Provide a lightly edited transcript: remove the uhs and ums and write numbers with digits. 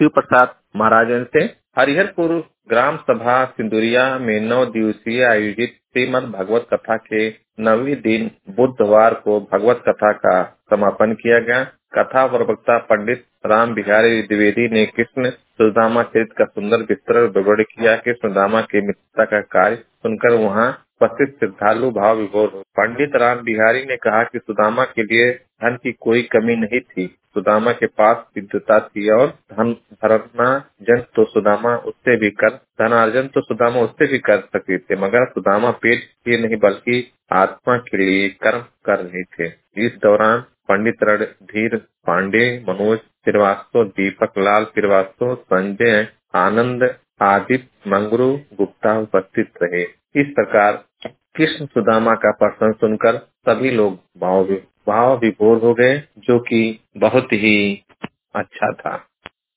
शिव प्रसाद महाराजन से हरिहरपुर ग्राम सभा सिंदुरिया में 9 दिवसीय आयोजित श्रीमद् भागवत कथा के 9वें दिन बुधवार को भगवत कथा का समापन किया गया। कथा प्रवक्ता पंडित राम बिहारी द्विवेदी ने कृष्ण सुदामा चरित्र का सुंदर विस्तृत विवरण किया कि सुदामा के मित्रता का कार्य सुनकर वहां उपस्थित श्रद्धालु भाव विभोर हो। पंडित राम बिहारी ने कहा कि सुदामा के लिए धन की कोई कमी नहीं थी। सुदामा के पास विद्वता थी और धनार्जन तो सुदामा उससे भी कर सकते थे, मगर सुदामा पेट के नहीं बल्कि आत्मा के लिए कर्म कर रहे थे। इस दौरान पंडित रणधीर पांडे, मनोज श्रीवास्तव, दीपक लाल श्रीवास्तव, संजय आनंद, आदित्य मंगरू गुप्ता उपस्थित रहे। इस प्रकार कृष्ण सुदामा का प्रसंग सुनकर सभी लोग भाव विभोर हो गए, जो कि बहुत ही अच्छा था।